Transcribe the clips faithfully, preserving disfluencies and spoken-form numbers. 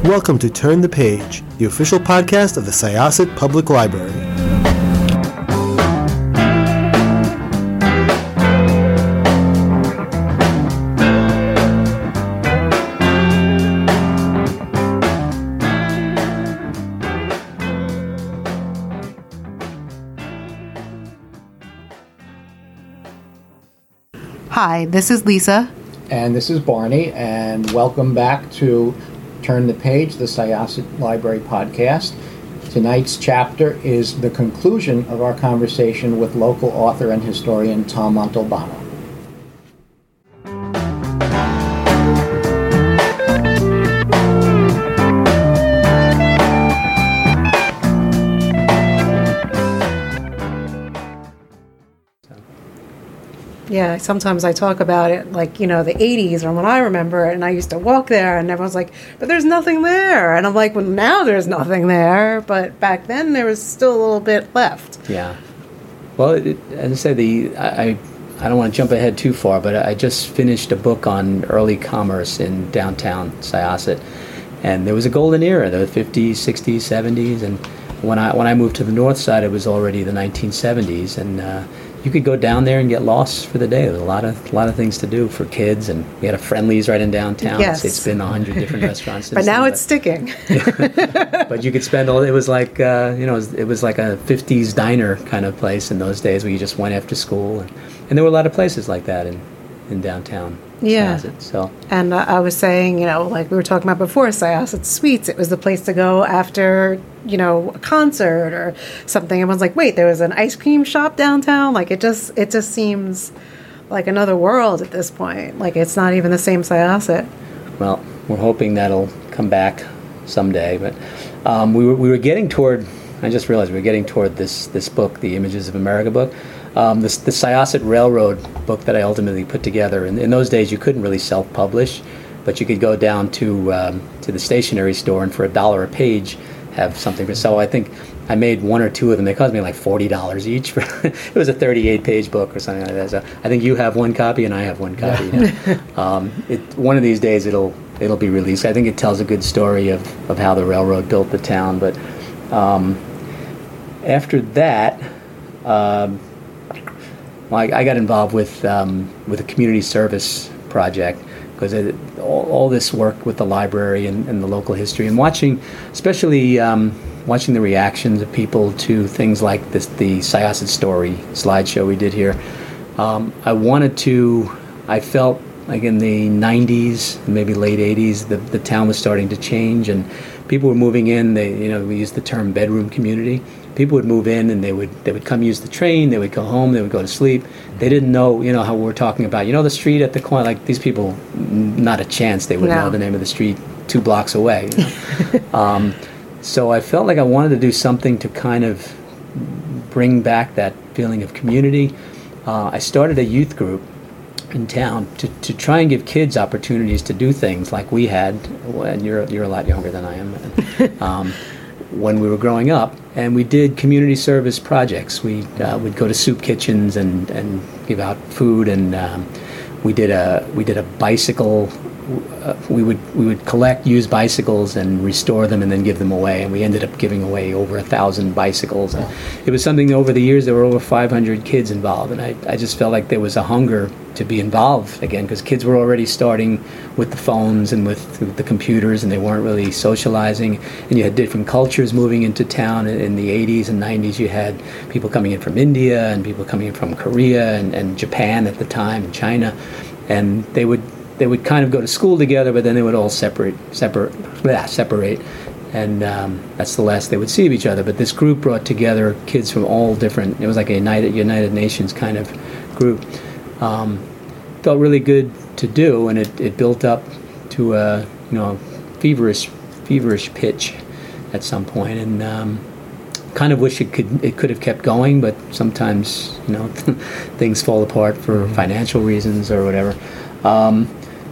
Welcome to Turn the Page, the official podcast of the Syosset Public Library. Hi, this is Lisa. And this is Barney, and welcome back to Turn the Page, the Syosset Library podcast. Tonight's chapter is the conclusion of our conversation with local author and historian Tom Montalbano. Yeah, sometimes I talk about it like, you know, the eighties or when I remember it, and I used to walk there and everyone's like, but there's nothing there. And I'm like, well, now there's nothing there. But back then there was still a little bit left. Yeah. Well, it, as I said, the, I, I don't want to jump ahead too far, but I just finished a book on early commerce in downtown Syosset. And there was a golden era, the fifties, sixties, seventies. And when I when I moved to the north side, it was already the nineteen seventies. And uh, you could go down there and get lost for the day. There was a lot of a lot of things to do for kids, and we had a Friendly's right in downtown. Yes. It's, it's been a hundred different restaurants since But now then, it's sticking. But you could spend all. It was like uh, you know, it was, it was like a fifties diner kind of place in those days where you just went after school, and, and there were a lot of places like that in in downtown. Yeah. Syosset, so. And uh, I was saying, you know, like we were talking about before, Syosset Suites, it was the place to go after, you know, a concert or something. Everyone's like, wait, there was an ice cream shop downtown? Like, it just it just seems like another world at this point. Like, it's not even the same Syosset. Well, we're hoping that'll come back someday. But um, we were we were getting toward, I just realized we were getting toward this, this book, the Images of America book. Um, this, the Syosset Railroad book that I ultimately put together. And in those days, you couldn't really self-publish, but you could go down to um, to the stationery store and for a dollar a page have something for sale. I think I made one or two of them. They cost me like forty dollars each. For it was a thirty-eight page book or something like that. So I think you have one copy and I have one copy. Now. um, it, one of these days it'll it'll be released. I think it tells a good story of, of how the railroad built the town. But um, after that, um, well, I, I got involved with um, with a community service project because all, all this work with the library and, and the local history and watching, especially um, watching the reactions of people to things like this, the Syosset Story slideshow we did here. Um, I wanted to, I felt like in the nineties, maybe late eighties, the, the town was starting to change and people were moving in. They, you know, we used the term bedroom community. People would move in and they would they would come use the train, they would go home, they would go to sleep. They didn't know, you know, how we're talking about, you know, the street at the corner, like these people, not a chance they would No. know the name of the street two blocks away. You know? um, so I felt like I wanted to do something to kind of bring back that feeling of community. Uh, I started a youth group in town to, to try and give kids opportunities to do things like we had, and you're, you're a lot younger than I am, um, when we were growing up, and we did community service projects. We uh, would go to soup kitchens and, and give out food, and um, we did a we did a bicycle. Uh, we would we would collect used bicycles and restore them and then give them away. And we ended up giving away over a thousand bicycles. And it was something that over the years there were over five hundred kids involved, and I, I just felt like there was a hunger to be involved again because kids were already starting with the phones and with, with the computers, and they weren't really socializing. And you had different cultures moving into town. In, in the eighties and nineties, you had people coming in from India and people coming in from Korea and, and Japan at the time and China, and they would. They would kind of go to school together, but then they would all separate, separate, yeah, separate, and um, that's the last they would see of each other. But this group brought together kids from all different. It was like a United United Nations kind of group. Um, felt really good to do, and it, it built up to a you know feverish feverish pitch at some point, and um, kind of wish it could it could have kept going, but sometimes you know things fall apart for financial reasons or whatever. Um,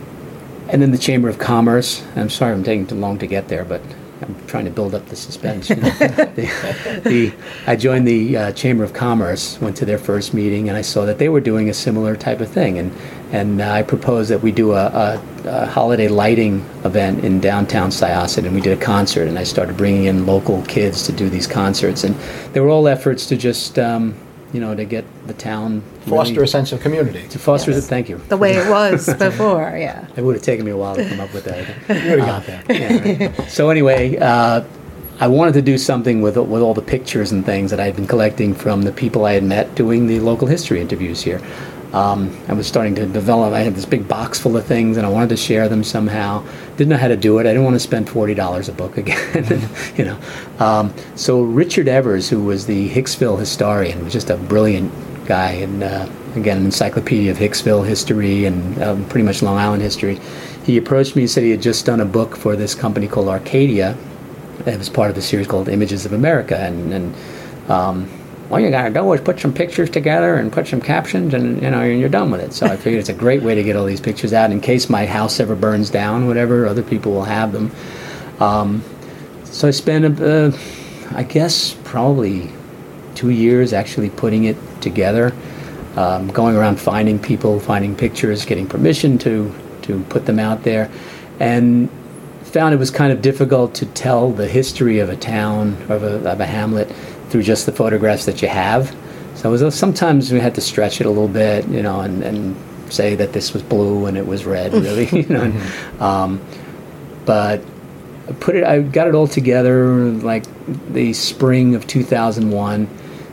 And then the Chamber of Commerce. I'm sorry I'm taking too long to get there, but I'm trying to build up the suspense. You know? the, the, I joined the uh, Chamber of Commerce, went to their first meeting, and I saw that they were doing a similar type of thing. And and uh, I proposed that we do a, a, a holiday lighting event in downtown Syosset, and we did a concert, and I started bringing in local kids to do these concerts, and they were all efforts to just, um, you know, to get the town Foster really, a sense of community. to foster. Yes. Thank you. The way it was before, yeah. It would have taken me a while to come up with that. You already got that. Yeah, right. So anyway, uh, I wanted to do something with with all the pictures and things that I had been collecting from the people I had met doing the local history interviews here. Um, I was starting to develop. I had this big box full of things, and I wanted to share them somehow. Didn't know how to do it. I didn't want to spend forty dollars a book again, you know. Um, so Richard Evers, who was the Hicksville historian, was just a brilliant guy, and uh, again, an encyclopedia of Hicksville history and um, pretty much Long Island history. He approached me and said he had just done a book for this company called Arcadia. It was part of a series called Images of America, and, and um, all you gotta do is put some pictures together and put some captions, and you know you're done with it. So I figured it's a great way to get all these pictures out in case my house ever burns down, whatever. Other people will have them. Um, so I spent, uh, I guess, probably two years actually putting it together, um, going around finding people, finding pictures, getting permission to to put them out there, and found it was kind of difficult to tell the history of a town, of a, of a hamlet, through just the photographs that you have. So it was, sometimes we had to stretch it a little bit, you know, and, and say that this was blue and it was red, really, you know. Um, but I put it, I got it all together like the spring of two thousand one,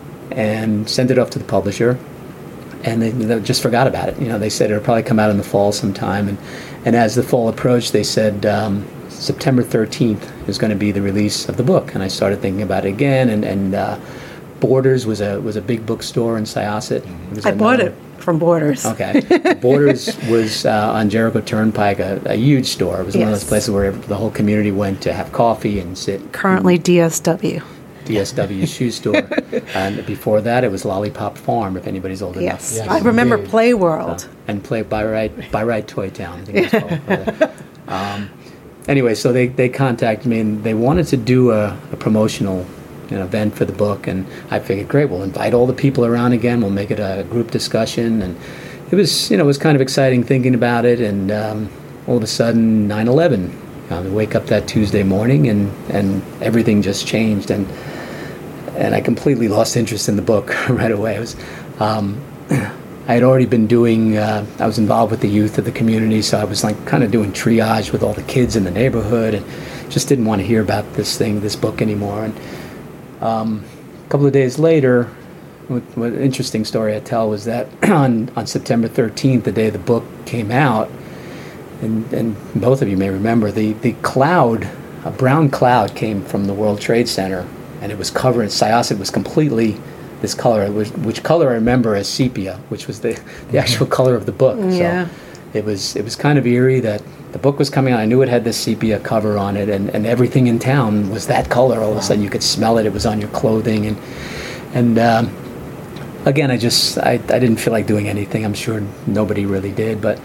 and sent it off to the publisher. And they, they just forgot about it. You know, they said it'll probably come out in the fall sometime. And, and as the fall approached, they said um, September thirteenth is going to be the release of the book. And I started thinking about it again. And, and uh, Borders was a was a big bookstore in Syosset. I bought it from Borders. Okay. Borders was uh, on Jericho Turnpike, a, a huge store. It was one of those Yes. places where the whole community went to have coffee and sit. Currently D S W. D S W shoe store. And before that, it was Lollipop Farm, if anybody's old enough. Yes. Yes, I remember indeed. Play World. And play by right by right Toy Town, I think it's called. um, anyway, so they, they contacted me and they wanted to do a, a promotional you know, event for the book, and I figured, great, we'll invite all the people around again. We'll make it a group discussion, and it was you know it was kind of exciting thinking about it. And um, all of a sudden, nine eleven. I wake up that Tuesday morning, and, and everything just changed, and and I completely lost interest in the book right away. It was. Um, I had already been doing, uh, I was involved with the youth of the community, so I was like kind of doing triage with all the kids in the neighborhood, and just didn't want to hear about this thing, this book anymore. And um, a couple of days later, what, what interesting story I tell was that on, on September thirteenth, the day the book came out, and, and both of you may remember, the, the cloud, a brown cloud came from the World Trade Center, and it was covered, Syosset was completely this color, which, which color I remember as sepia, which was the, the actual color of the book. Yeah. So it was it was kind of eerie that the book was coming out. I knew it had this sepia cover on it, and, and everything in town was that color. All of a sudden, you could smell it. It was on your clothing, and and um, again, I just I, I didn't feel like doing anything. I'm sure nobody really did, but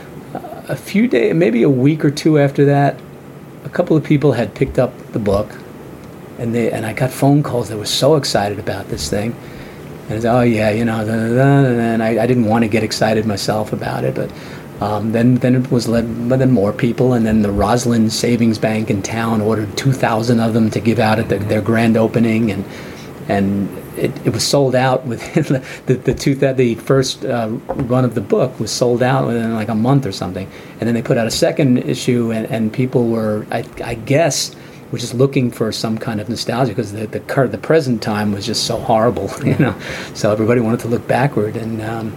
a few days, maybe a week or two after that, a couple of people had picked up the book, and they and I got phone calls. They were so excited about this thing. And I said, oh yeah, you know, da, da, da, and I, I didn't want to get excited myself about it, but um, then then it was led, but then more people, and then the Roslyn Savings Bank in town ordered two thousand of them to give out at the, their grand opening, and and it, it was sold out within the the, the, two, the first uh, run of the book was sold out within like a month or something, and then they put out a second issue, and, and people were, I, I guess, were just looking for some kind of nostalgia because the the, cur- the present time was just so horrible, you know. So everybody wanted to look backward, and um,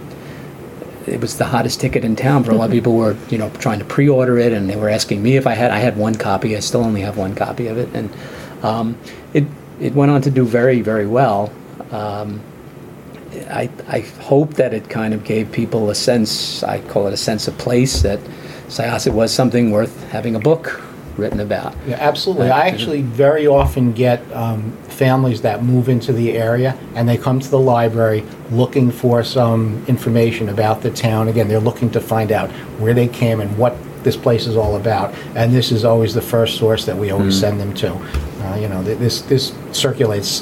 it was the hottest ticket in town. For a lot of people were, you know, trying to pre-order it, and they were asking me if I had. I had one copy. I still only have one copy of it, and um, it it went on to do very very well. Um, I I hope that it kind of gave people a sense. I call it a sense of place that Syosset was something worth having a book written about. Yeah, absolutely. Uh, I actually very often get um, families that move into the area and they come to the library looking for some information about the town. Again, they're looking to find out where they came and what this place is all about. And this is always the first source that we always Mm. send them to. Uh, you know, th- this this circulates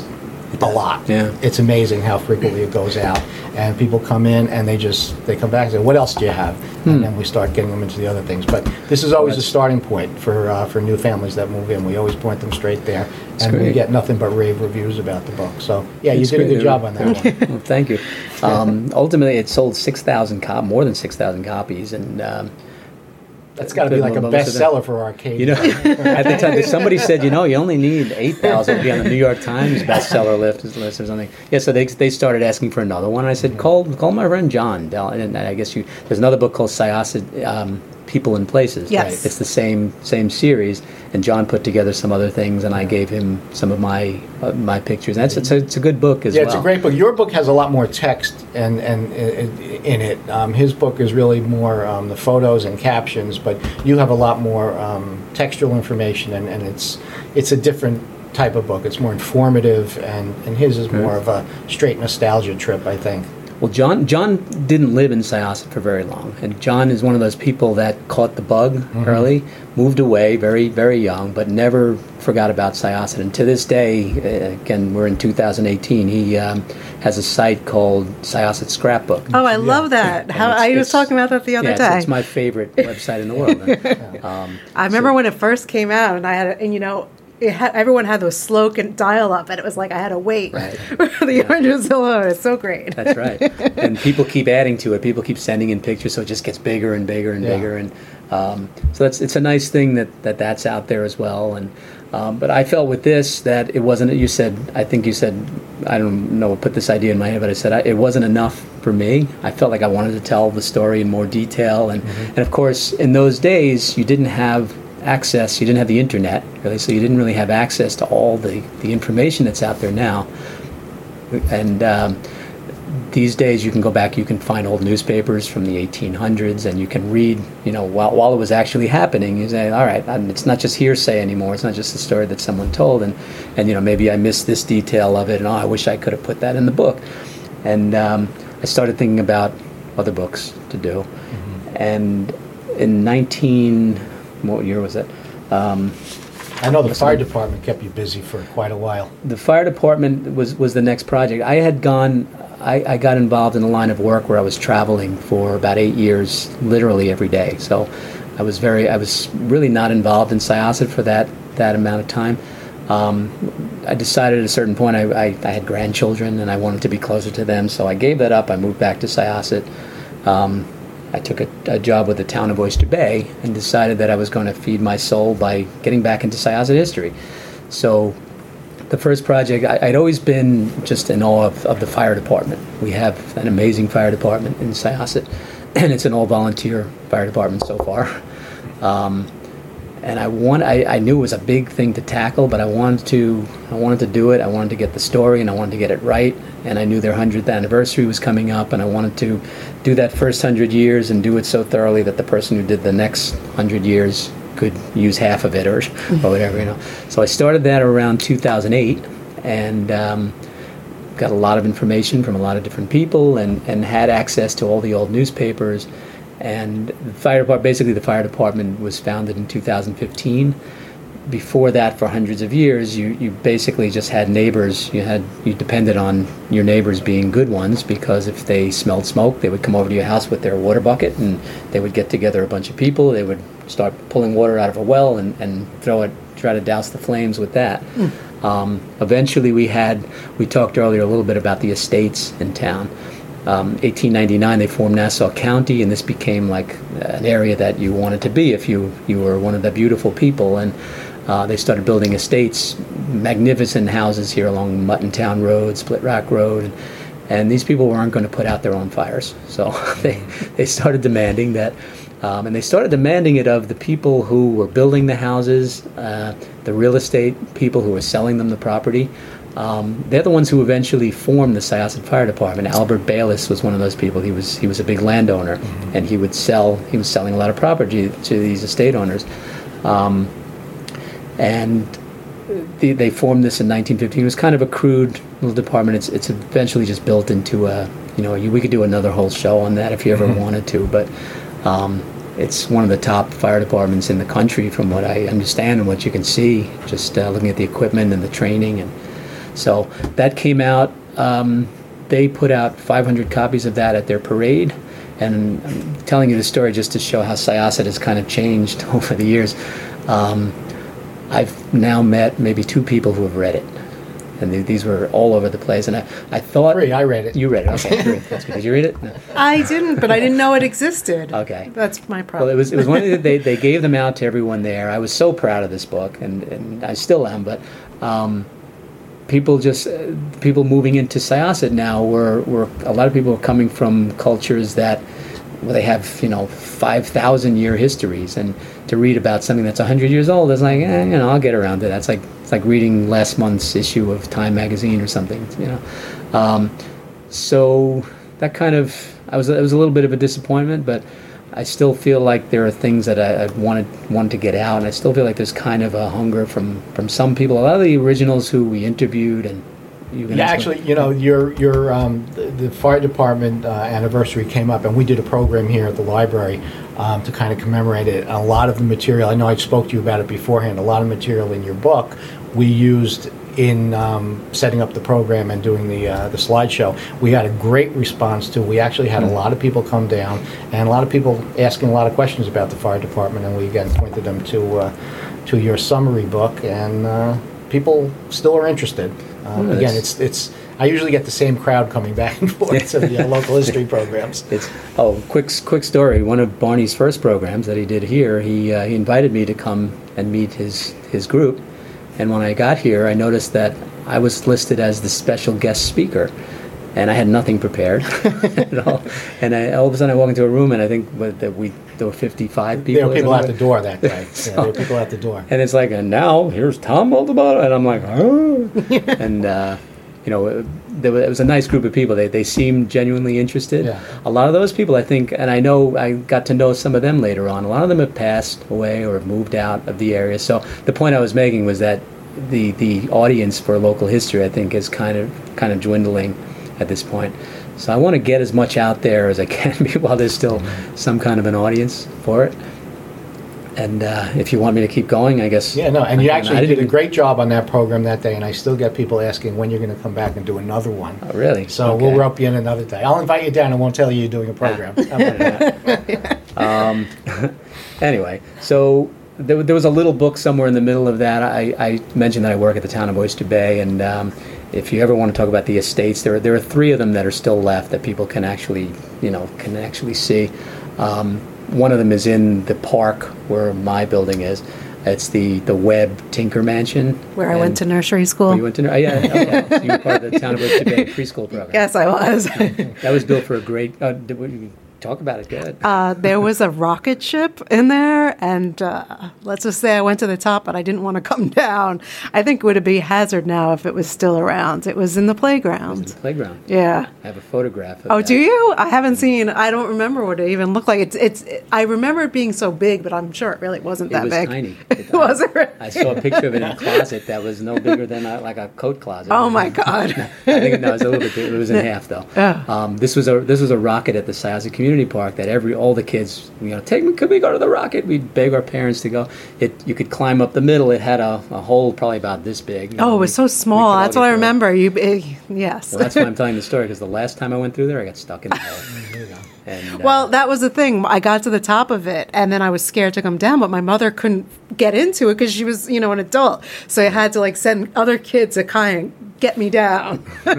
a lot. Yeah. It's amazing how frequently it goes out, and people come in and they just they come back and say, "What else do you have?" Hmm. And then we start getting them into the other things. But this is always a starting point for uh, for new families that move in. We always point them straight there, and we great. get nothing but rave reviews about the book. So yeah, you It's did a great. good job on that one. Well, thank you. Um, ultimately, it sold six thousand cop, more than six thousand copies, and um, That's got to be like a most of them- bestseller for Arcade. You know, at the time, somebody said, you know, you only need eight thousand to be on the New York Times bestseller list, list or something. Yeah, so they, they started asking for another one. I said, call call my friend John. And I guess you, there's another book called Syosset, um, People and Places. Yes. Right? It's the same same series, and John put together some other things, and I gave him some of my uh, my pictures. And it's, it's, a, it's a good book as Yeah, well. it's a great book. Your book has a lot more text and and uh, in it. Um, his book is really more um, the photos and captions, but you have a lot more um, textual information, and, and it's it's a different type of book. It's more informative, and, and his is more of a straight nostalgia trip, I think. Well, John John didn't live in Syosset for very long, and John is one of those people that caught the bug Mm-hmm. early, moved away very very young, but never forgot about Syosset. And to this day, uh, again, we're in two thousand eighteen. He um, has a site called Syosset Scrapbook. Oh, I love that. How it's- I was it's- talking about that the other yeah, day. It's, it's my favorite website in the world. And, um, I remember when it first came out, and I had, and you know, it had, everyone had those slow and dial up, and it was like I had to wait Right. for the hundred still. It's so great. That's right. And people keep adding to it. People keep sending in pictures, so it just gets bigger and bigger and Yeah. bigger. And um, so that's it's a nice thing that, that that's out there as well. And um, but I felt with this that it wasn't. You said, I think you said, I don't know, put this idea in my head, but I said I, it wasn't enough for me. I felt like I wanted to tell the story in more detail. And and of course, in those days, you didn't have access. You didn't have the internet, really, so you didn't really have access to all the, the information that's out there now. And um, these days, you can go back, you can find old newspapers from the eighteen hundreds, and you can read, you know, while, while it was actually happening, you say, all right, um, it's not just hearsay anymore. It's not just a story that someone told, and, and you know, maybe I missed this detail of it, and oh, I wish I could have put that in the book. And um, I started thinking about other books to do. Mm-hmm. And in nineteen... what year was it? Um, I know the fire department kept you busy for quite a while. the fire department was, was the next project. I had gone, I, I got involved in a line of work where I was traveling for about eight years, literally every day. So I was very, I was really not involved in Syosset for that, that amount of time. Um, I decided at a certain point I, I, I had grandchildren and I wanted to be closer to them, so I gave that up. I moved back to Syosset. Um, I took a, a job with the town of Oyster Bay and decided that I was going to feed my soul by getting back into Syosset history. So the first project, I, I'd always been just in awe of, of the fire department. We have an amazing fire department in Syosset, and it's an all-volunteer fire department so far. Um, and I want, I, I knew it was a big thing to tackle, but I wanted to, I wanted to do it. I wanted to get the story, and I wanted to get it right. And I knew their hundredth anniversary was coming up, and I wanted to do that first hundred years and do it so thoroughly that the person who did the next hundred years could use half of it or, or whatever, you know. So I started that around two thousand eight, and um, got a lot of information from a lot of different people, and, and had access to all the old newspapers. And the fire department, basically the fire department was founded in two thousand fifteen. Before that, for hundreds of years, you, you basically just had neighbors. You had you depended on your neighbors being good ones, because if they smelled smoke, they would come over to your house with their water bucket, and they would get together a bunch of people. They would start pulling water out of a well and, and throw it, try to douse the flames with that. Mm. Um, eventually, we had we talked earlier a little bit about the estates in town. Um, eighteen ninety-nine, they formed Nassau County, and this became like an area that you wanted to be if you, you were one of the beautiful people. And uh, they started building estates, magnificent houses here along Muttontown Road, Split Rock Road, and, and these people weren't going to put out their own fires. So they, they started demanding that, um, and they started demanding it of the people who were building the houses, uh, the real estate people who were selling them the property. Um, they're the ones who eventually formed the Syosset Fire Department. Albert Bayless was one of those people. He was he was a big landowner, mm-hmm. and he would sell. He was selling a lot of property to these estate owners, um, and the, they formed this in nineteen fifteen. It was kind of a crude little department. It's it's eventually just built into a you know you, we could do another whole show on that if you ever mm-hmm. wanted to, but. Um, It's one of the top fire departments in the country, from what I understand and what you can see, just uh, looking at the equipment and the training. And So that came out. Um, they put out five hundred copies of that at their parade. And I'm telling you the story just to show how Syosset has kind of changed over the years. Um, I've now met maybe two people who have read it. And th- these were all over the place. And I, I thought... Three, I read it. You read it, okay. Three. That's good. Did you read it? No. I didn't, but I didn't know it existed. Okay. That's my problem. Well, it was it was one of the, they they gave them out to everyone there. I was so proud of this book, and, and I still am. But um, people just uh, people moving into Syosset now were were a lot of people are coming from cultures that well, they have you know five thousand year histories, and to read about something that's a hundred years old is like eh, you know I'll get around to that. It's like it's like reading last month's issue of Time magazine or something, you know. Um, so that kind of I was it was a little bit of a disappointment, but I still feel like there are things that I, I wanted wanted to get out, and I still feel like there's kind of a hunger from, from some people. A lot of the originals who we interviewed and you can Yeah, actually, you know, your your um, the, the fire department uh, anniversary came up, and we did a program here at the library um, to kind of commemorate it. And a lot of the material, I know I spoke to you about it beforehand. A lot of material in your book we used in um, setting up the program and doing the uh, the slideshow. We had a great response to. We actually had a lot of people come down, and a lot of people asking a lot of questions about the fire department. And we again pointed them to uh, to your summary book, and uh, people still are interested. Um, Well, again, that's- it's it's. I usually get the same crowd coming back and forth to the uh, local history programs. It's oh, quick quick story. One of Barney's first programs that he did here, he uh, he invited me to come and meet his his group, and when I got here, I noticed that I was listed as the special guest speaker, and I had nothing prepared at all. And I, all of a sudden, I walk into a room, and I think what, that we there were fifty-five people. There were or people at something. the door that day. Yeah, there were people at the door. And it's like, and now here's Tom Waldebotto, and I'm like, oh. and uh, you know, it, there was, it was a nice group of people. They they seemed genuinely interested. Yeah. A lot of those people, I think, and I know I got to know some of them later on. A lot of them have passed away or have moved out of the area. So the point I was making was that the the audience for local history, I think, is kind of kind of dwindling at this point. So I want to get as much out there as I can while there's still some kind of an audience for it. And uh, if you want me to keep going, I guess. Yeah, no, and I you can. actually I did a didn't- great job on that program that day, and I still get people asking when you're going to come back and do another one. Oh, really? So Okay. we'll rope you in another day. I'll invite you down and won't tell you you're doing a program. How about that? um, anyway, so there, there was a little book somewhere in the middle of that. I, I mentioned that I work at the town of Oyster Bay, and um, if you ever want to talk about the estates, there are, there are three of them that are still left that people can actually, you know, can actually see. Um, one of them is in the park where my building is. It's the, the Webb Tinker Mansion. Where I And- went to nursery school. Oh, you went to, oh, yeah, okay. So you were part of the town of Oyster Bay preschool program. Yes, I was. That was built for a great, uh, did we talk about it, good. Uh, there was a rocket ship in there, and uh, let's just say I went to the top, but I didn't want to come down. I think it would be a hazard now if it was still around. It was in the playground. The playground. Yeah. I have a photograph of Oh, that. do you? I haven't seen. I don't remember what it even looked like. It's. It's. I remember it being so big, but I'm sure it really wasn't It that was big. tiny. It wasn't. Really? I saw a picture of it in a closet that was no bigger than a, like a coat closet. Oh my God. I think no, it was a little bit bigger. It was in half though. Oh. Um, this was a this was a rocket at the Syosset Community Park that every all the kids, you know, take me, could we go to the rocket? We'd beg our parents to go. It you could climb up the middle. It had a, a hole probably about this big. you know, Oh, it we- was so we small. could all That's get what I through it. remember. You. eh, yes. Well, that's why I'm telling the story because the last time I went through there, I got stuck in the hole. And, uh, Well, that was the thing. I got to the top of it, and then I was scared to come down, but my mother couldn't get into it because she was, you know, an adult. So I had to like send other kids to kind of get me down.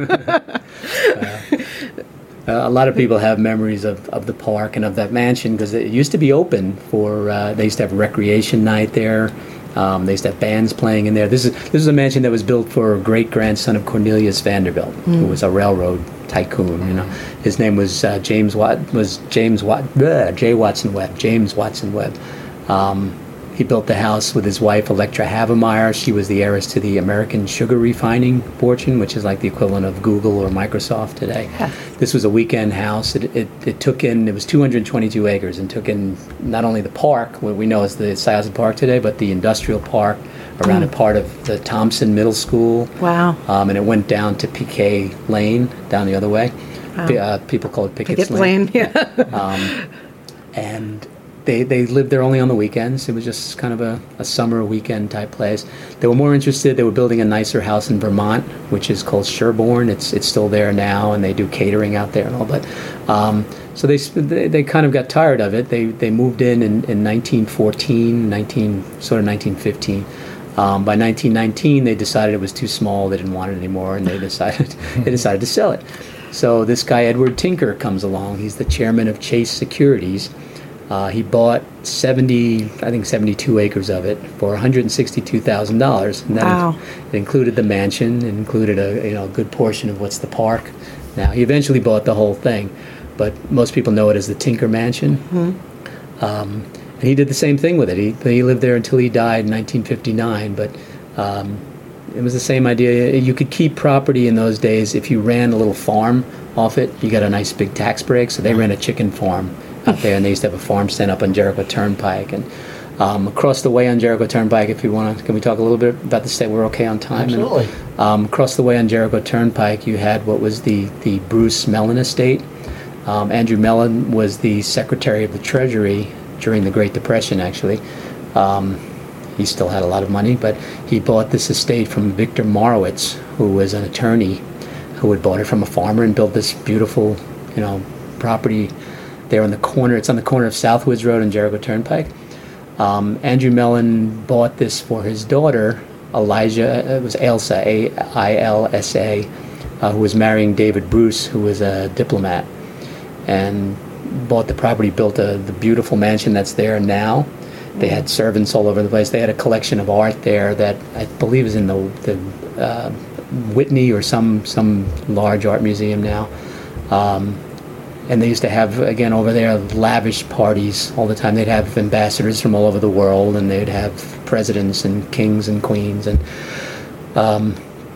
Uh, a lot of people have memories of, of the park and of that mansion because it used to be open for, uh, they used to have recreation night there. Um, they used to have bands playing in there. This is this is a mansion that was built for a great-grandson of Cornelius Vanderbilt, who was a railroad tycoon. You know, his name was uh, James Wat was James Wat bleh, J. Watson Webb. James Watson Webb. Um, he built the house with his wife Electra Havemeyer. She was the heiress to the American sugar refining fortune, which is like the equivalent of Google or Microsoft today. Yeah. This was a weekend house. It, it, it took in, it was two hundred twenty-two acres and took in not only the park, what we know as the Syosset Park today, but the industrial park around a part of the Thompson Middle School. Wow. Um, and it went down to Piquet Lane, down the other way. Wow. P- uh, people call it Pickett's Picket Lane. Yeah. um, and they, they lived there only on the weekends. It was just kind of a, a summer weekend type place. They were more interested. They were building a nicer house in Vermont, which is called Sherborne. It's it's still there now, and they do catering out there and all. But um, so they, they they kind of got tired of it. They they moved in in, in nineteen fourteen, nineteen sort of nineteen fifteen. Um, by nineteen nineteen, they decided it was too small. They didn't want it anymore, and they decided they decided to sell it. So this guy Edward Tinker comes along. He's the chairman of Chase Securities. Uh, he bought seventy, I think seventy-two acres of it for one hundred sixty-two thousand dollars. And that Wow. it included the mansion, it included a you know a good portion of what's the park. Now he eventually bought the whole thing, but most people know it as the Tinker Mansion. Mm-hmm. Um, and he did the same thing with it. He he lived there until he died in nineteen fifty-nine. But um, it was the same idea. You could keep property in those days if you ran a little farm off it. You got a nice big tax break. So they ran a chicken farm out there, and they used to have a farm stand up on Jericho Turnpike. And um, across the way on Jericho Turnpike, if you want to, can we talk a little bit about the state? We're okay on time? Absolutely. And, um, across the way on Jericho Turnpike, you had what was the, the Bruce Mellon estate. Um, Andrew Mellon was the Secretary of the Treasury during the Great Depression, actually. Um, he still had a lot of money, but he bought this estate from Victor Morowitz, who was an attorney who had bought it from a farmer and built this beautiful, you know, property there on the corner. It's on the corner of Southwoods Road and Jericho Turnpike. Um, Andrew Mellon bought this for his daughter, Elijah. It was Ailsa, A I L S A, uh, who was marrying David Bruce, who was a diplomat, and bought the property, built a, the beautiful mansion that's there now. They had servants all over the place. They had a collection of art there that I believe is in the, the uh, Whitney or some some large art museum now. Um, And they used to have, again, over there, lavish parties all the time. They'd have ambassadors from all over the world, and they'd have presidents and kings and queens. And um,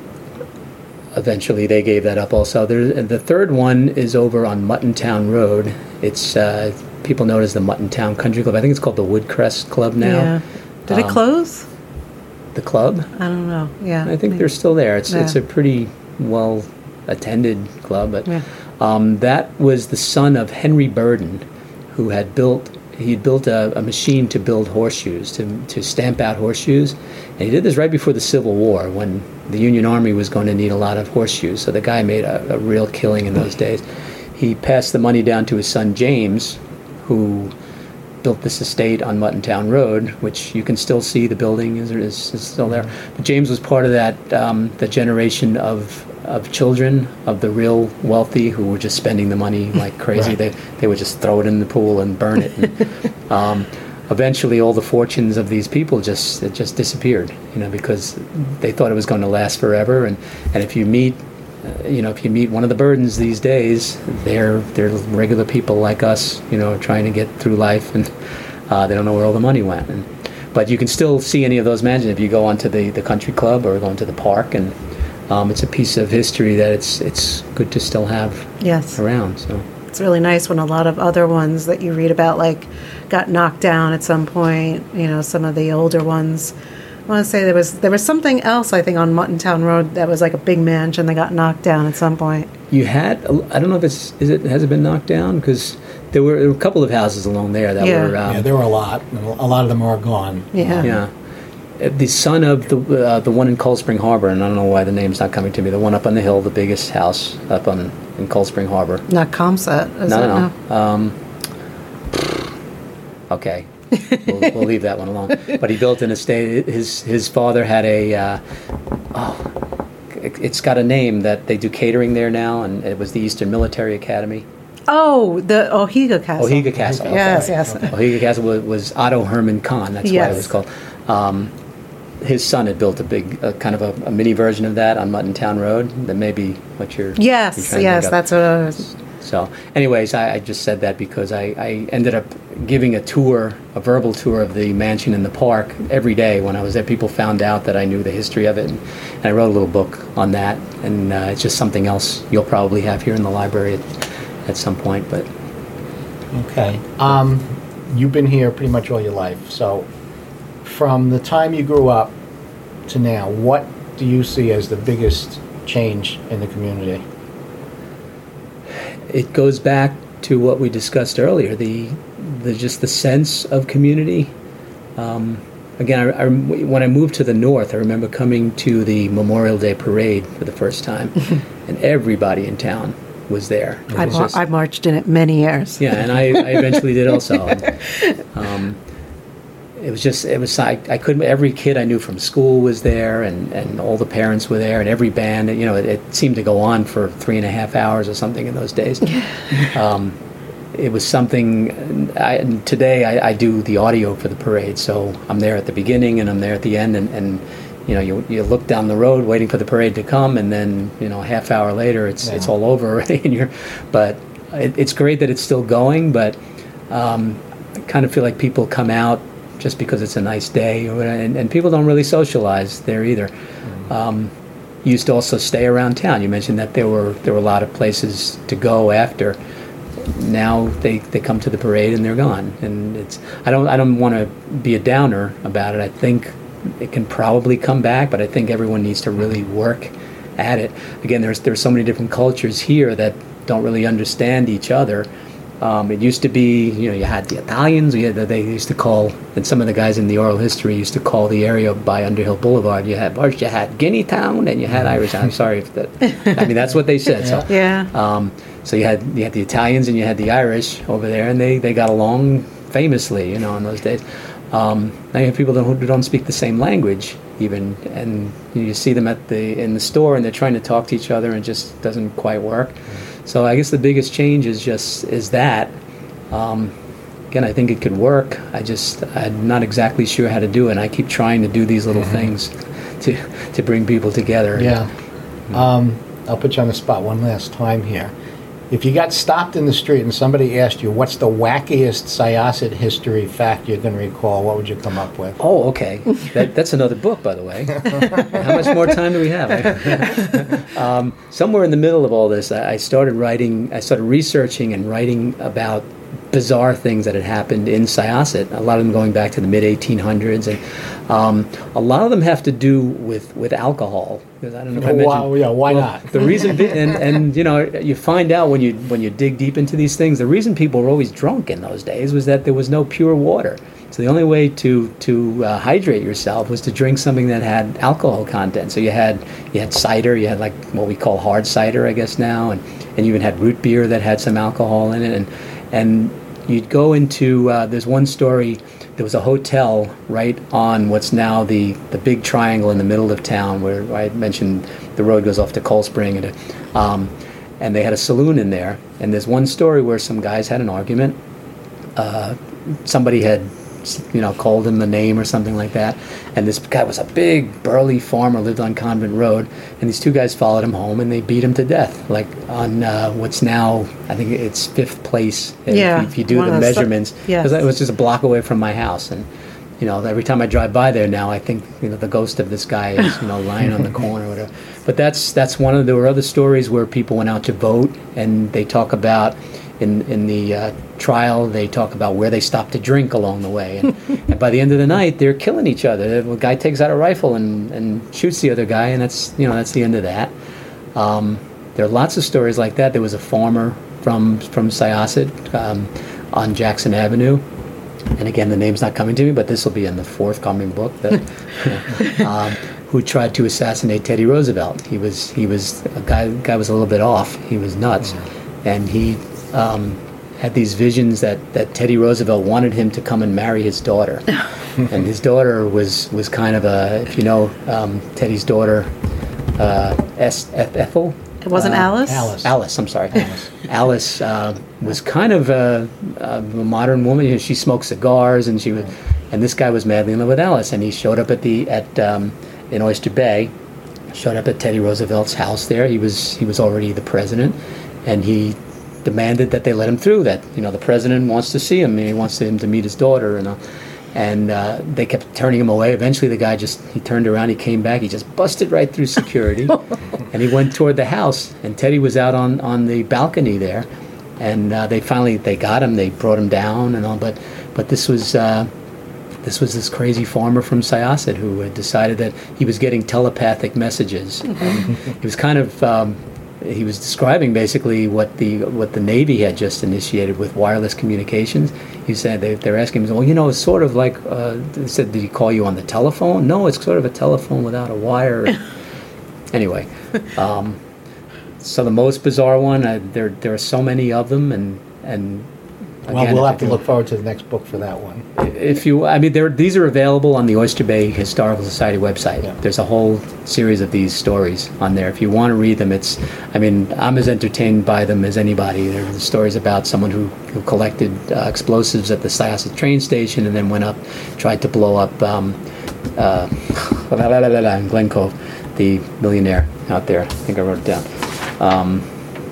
eventually they gave that up also. There, the third one is over on Muttontown Road. It's, uh, people know it as the Muttontown Country Club. I think it's called the Woodcrest Club now. Yeah. Did it Um, close? The club? I don't know. Yeah. I think they're still there. It's Yeah. it's a pretty well attended club, but Yeah. um, that was the son of Henry Burden, who had built he had built a, a machine to build horseshoes, to to stamp out horseshoes, and he did this right before the Civil War when the Union Army was going to need a lot of horseshoes. So the guy made a, a real killing in those days. He passed the money down to his son James, who built this estate on Muttontown Road, which you can still see. The building is, is, is still there. But James was part of that um, the generation of of children of the real wealthy who were just spending the money like crazy. Right. They they would just throw it in the pool and burn it. And, um, eventually, all the fortunes of these people just it just disappeared. You know, because they thought it was going to last forever. And and if you meet Uh, you know, if you meet one of the Burdens these days, they're they're regular people like us, you know, trying to get through life, and uh, they don't know where all the money went. And, but you can still see any of those mansions if you go onto the, the country club or go into the park, and um, it's a piece of history that it's it's good to still have Yes. around. So It's really nice when a lot of other ones that you read about, like, got knocked down at some point. You know, some of the older ones. I want to say there was there was something else, I think, on Muttontown Road that was like a big mansion that got knocked down at some point. you had I don't know if it's is it has it been knocked down, because there were, there were a couple of houses along there that Yeah. were um, Yeah, there were a lot. A lot of them are gone. Yeah. Yeah. Uh, The son of the uh, the one in Cold Spring Harbor, and I don't know why the name's not coming to me, the one up on the hill, the biggest house up on in Cold Spring Harbor. Not Comset, is No, it? no, no. Um, okay. we'll, we'll leave that one alone. But he built an estate. His his father had a, uh, oh, it, it's got a name that they do catering there now, and it was the Eastern Military Academy. Oh, the Ohiga Castle. Ohiga Castle. okay. Yes, yes. Ohiga Castle was, was Otto Herman Kahn. That's why it Yes. was called. Um, his son had built a big, uh, kind of a, a mini version of that on Muttontown Road. That may be what you're. you're Yes, trying to yes, think of. that's what I was. So, anyways, I, I just said that because I, I ended up giving a tour, a verbal tour of the mansion in the park every day when I was there. People found out that I knew the history of it, and, and I wrote a little book on that. And uh, it's just something else you'll probably have here in the library at, at some point. But Okay. Um, you've been here pretty much all your life. So, from the time you grew up to now, what do you see as the biggest change in the community? it goes back to what we discussed earlier. The the just the sense of community. Um, again, I, I, when I moved to the north, I remember coming to the Memorial Day parade for the first time, and everybody in town was there. It I, was mar- just- I marched in it many years. yeah, and I, I eventually did also. And, um, it was just, it was, I, I couldn't, every kid I knew from school was there, and, and all the parents were there, and every band, you know, it, it seemed to go on for three and a half hours or something in those days. um, it was something, I, and today I, I do the audio for the parade, so I'm there at the beginning and I'm there at the end, and, and you know, you, you look down the road waiting for the parade to come, and then, you know, a half hour later, it's Yeah. it's all over already, and you're, but it, it's great that it's still going, but um, I kind of feel like people come out just because it's a nice day, or whatever, and, and people don't really socialize there either. Mm-hmm. Um, you used to also stay around town. You mentioned that there were there were a lot of places to go after. Now they, they come to the parade and they're gone, and it's I don't I don't want to be a downer about it. I think it can probably come back, but I think everyone needs to really work at it. Again, there's there's so many different cultures here that don't really understand each other. Um, it used to be, you know, you had the Italians, you had, they used to call, and some of the guys in the oral history used to call the area by Underhill Boulevard, you had you had Guinea Town and you had Irish Town. I'm sorry if that, I mean, that's what they said. So, Yeah. um, so you had you had the Italians and you had the Irish over there, and they, they got along famously, you know, in those days. Um, now you have people who don't speak the same language even, and you see them at the in the store and they're trying to talk to each other and it just doesn't quite work. So I guess the biggest change is just is that. Um, again, I think it could work. I just I'm not exactly sure how to do it. And I keep trying to do these little things to to bring people together. Yeah. Um, I'll put you on the spot one last time here. If you got stopped in the street and somebody asked you, what's the wackiest Syosset history fact you can recall, what would you come up with? Oh, okay. That, that's another book, by the way. How much more time do we have? um, somewhere in the middle of all this, I, I started writing, I started researching and writing about bizarre things that had happened in Syosset, a lot of them going back to the mid eighteen hundreds, and um, a lot of them have to do with, with alcohol. Because I don't know if I mentioned, Why, yeah, why well, not? The reason, be- and, and you know, you find out when you when you dig deep into these things, the reason people were always drunk in those days was that there was no pure water. So the only way to to uh, hydrate yourself was to drink something that had alcohol content. So you had you had cider, you had like what we call hard cider, I guess now, and, and you even had root beer that had some alcohol in it, and and you'd go into uh, there's one story. There was a hotel right on what's now the, the big triangle in the middle of town where I mentioned the road goes off to Cold Spring, and um, and they had a saloon in there. And there's one story where some guys had an argument. Uh, somebody had, you know, called him a name or something like that. And this guy was a big, burly farmer, lived on Convent Road. And these two guys followed him home, and they beat him to death, like on uh, what's now, I think it's Fifth Place. If, Yeah, if you do one the of those- measurements. yes. Because it was just a block away from my house. And, you know, every time I drive by there now, I think, you know, the ghost of this guy is, you know, lying on the corner or whatever. But that's that's one of, there were other stories where people went out to vote, and they talk about, in in the uh, trial, they talk about where they stopped to drink along the way. And, and by the end of the night, they're killing each other. The guy takes out a rifle and, and shoots the other guy, and that's, you know, that's the end of that. Um, there are lots of stories like that. There was a farmer from, from Syosset um, on Jackson Avenue. And again, the name's not coming to me, but this will be in the forthcoming book. That, you know, um, who tried to assassinate Teddy Roosevelt? He was he was a guy. Guy was a little bit off. He was nuts, and he um, had these visions that, that Teddy Roosevelt wanted him to come and marry his daughter, and his daughter was was kind of a, if you know um, Teddy's daughter, uh, Es- Ethel. It wasn't Uh, Alice? Alice. Alice, I'm sorry. Alice, Alice uh, was kind of a, a modern woman. You know, she smoked cigars, and she was, and this guy was madly in love with Alice. And he showed up at the at um, in Oyster Bay, showed up at Teddy Roosevelt's house there. He was he was already the president, and he demanded that they let him through. That, you know, the president wants to see him, and he wants him to meet his daughter, and. Uh, And uh, they kept turning him away. Eventually, the guy just, he turned around, he came back, he just busted right through security. And he went toward the house. And Teddy was out on, on the balcony there. And uh, they finally, they got him, they brought him down and all. But but this was, uh, this was this crazy farmer from Syosset who had decided that he was getting telepathic messages. And he was kind of um, he was describing basically what the what the Navy had just initiated with wireless communications. He said they, they're asking him, well, you know, it's sort of like, uh, they said, did he call you on the telephone? No, it's sort of a telephone without a wire. Anyway, um, so the most bizarre one, uh, there there are so many of them, and and Well, again, we'll if have to you- look forward to the next book for that one. If you, I mean, there these are available on the Oyster Bay Historical Society website. Yeah. There's a whole series of these stories on there. If you want to read them, it's, I mean, I'm as entertained by them as anybody. There are stories about someone who, who collected uh, explosives at the Syosset train station and then went up, tried to blow up um, uh, in Glen Cove, the millionaire out there. I think I wrote it down. Um,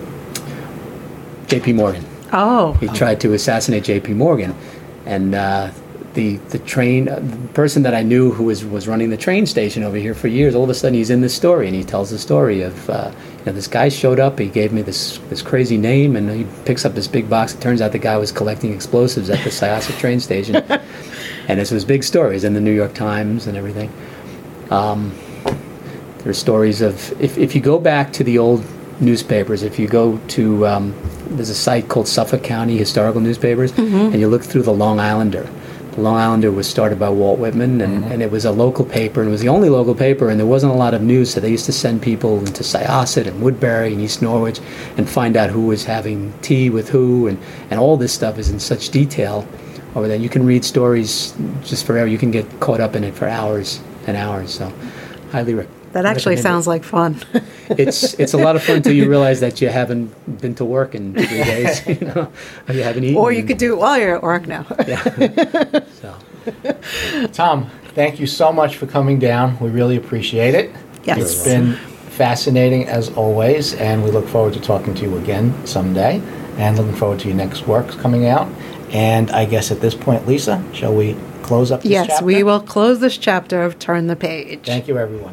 J P Morgan. Oh, He tried to assassinate J P Morgan, and uh, the the train uh, the person that I knew who was was running the train station over here for years. All of a sudden, he's in this story, and he tells the story of uh, you know, this guy showed up. He gave me this this crazy name, and he picks up this big box. It turns out the guy was collecting explosives at the Syosset train station, and this was big stories in the New York Times and everything. Um, there are stories of if if you go back to the old newspapers, if you go to um, there's a site called Suffolk County Historical Newspapers, and you look through the Long Islander. The Long Islander was started by Walt Whitman, and, and it was a local paper, and it was the only local paper, and there wasn't a lot of news, so they used to send people into Syosset and Woodbury and East Norwich and find out who was having tea with who, and, and all this stuff is in such detail over there. You can read stories just forever. You can get caught up in it for hours and hours, so highly recommend. that actually recommend it. sounds like fun. It's it's a lot of fun until you realize that you haven't been to work in three days, you know, or you haven't eaten. Or you and- could do it while you're at work now. Yeah. So, Tom, thank you so much for coming down. We really appreciate it. Yes. It's been fascinating as always, and we look forward to talking to you again someday, and looking forward to your next works coming out. And I guess at this point, Lisa, shall we close up this Yes, chapter? we will close this chapter of Turn the Page. Thank you, everyone.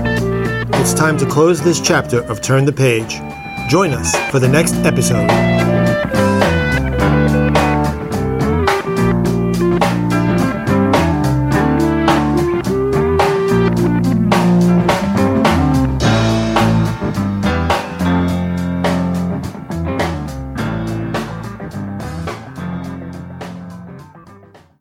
It's time to close this chapter of Turn the Page. Join us for the next episode.